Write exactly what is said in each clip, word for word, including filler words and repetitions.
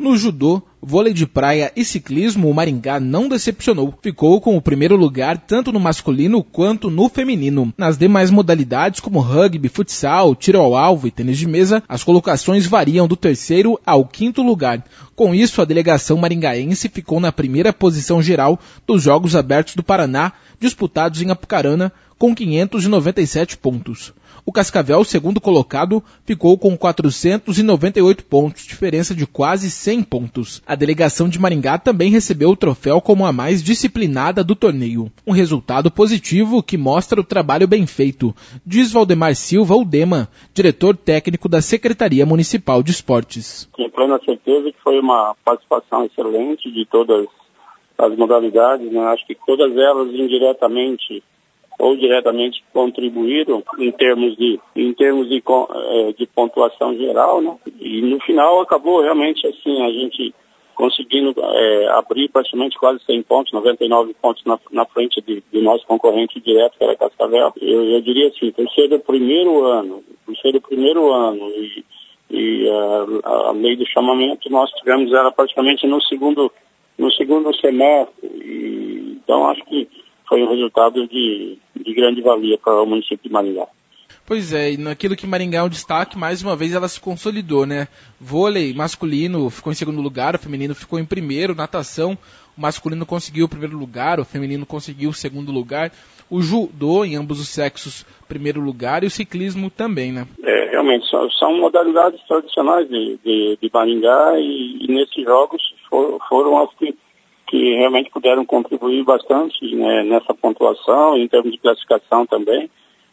No judô, vôlei de praia e ciclismo, o Maringá não decepcionou. Ficou com o primeiro lugar tanto no masculino quanto no feminino. Nas demais modalidades, como rugby, futsal, tiro ao alvo e tênis de mesa, as colocações variam do terceiro ao quinto lugar. Com isso, a delegação maringaense ficou na primeira posição geral dos Jogos Abertos do Paraná, disputados em Apucarana, com quinhentos e noventa e sete pontos. O Cascavel, segundo colocado, ficou com quatrocentos e noventa e oito pontos, diferença de quase cem pontos. A delegação de Maringá também recebeu o troféu como a mais disciplinada do torneio. Um resultado positivo que mostra o trabalho bem feito, diz Valdemar Silva, o Dema, diretor técnico da Secretaria Municipal de Esportes. Tenho plena certeza que foi uma participação excelente de todas as modalidades, né? Acho que todas elas indiretamente ou diretamente contribuíram em termos de em termos de, de pontuação geral, né? E no final acabou realmente assim, a gente conseguindo é, abrir praticamente quase cem pontos, noventa e nove pontos na, na frente de, do nosso concorrente direto, que era Cascavel. Eu, eu diria assim, por ser o primeiro ano, por ser o primeiro ano e, e a, a lei do chamamento, nós tivemos ela praticamente no segundo, no segundo semestre. E, então acho que foi um resultado de, de grande valia para o município de Maringá. Pois é, e naquilo que Maringá é um destaque, mais uma vez ela se consolidou, né? Vôlei masculino ficou em segundo lugar, o feminino ficou em primeiro, natação, o masculino conseguiu o primeiro lugar, o feminino conseguiu o segundo lugar, o judô, em ambos os sexos, primeiro lugar, e o ciclismo também, né? É, realmente, são, são modalidades tradicionais de, de, de Maringá e, e nesses jogos for, foram as que que realmente puderam contribuir bastante, né, nessa pontuação, em termos de classificação também,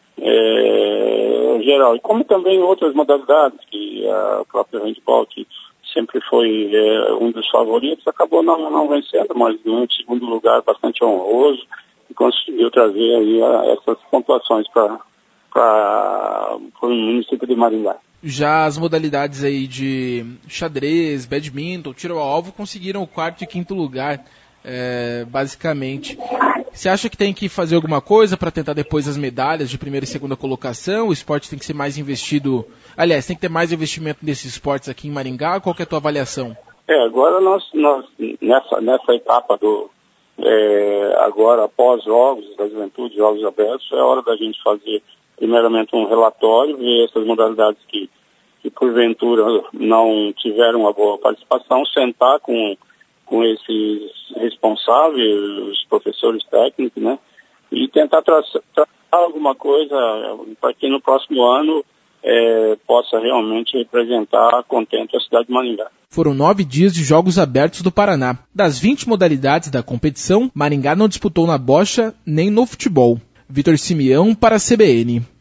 é, geral. E como também outras modalidades, que a própria handball, que sempre foi é, um dos favoritos, acabou não, não vencendo, mas em segundo lugar bastante honroso, e conseguiu trazer aí a, essas pontuações para o município de Maringá. Já as modalidades aí de xadrez, badminton, tiro ao alvo conseguiram o quarto e quinto lugar, é, basicamente. Você acha que tem que fazer alguma coisa para tentar depois as medalhas de primeira e segunda colocação? O esporte tem que ser mais investido... Aliás, tem que ter mais investimento nesses esportes aqui em Maringá? Qual que é a tua avaliação? É, agora nós, nós nessa, nessa etapa do... É, agora, após jogos da juventude, jogos abertos, é hora da gente fazer primeiramente um relatório, ver essas modalidades que, que porventura não tiveram uma boa participação, sentar com, com esses responsáveis, os professores técnicos, né, e tentar traçar, traçar alguma coisa para que no próximo ano é, possa realmente representar contente a cidade de Maringá. Foram nove dias de Jogos Abertos do Paraná. Das vinte modalidades da competição, Maringá não disputou na bocha nem no futebol. Vitor Simeão para a C B N.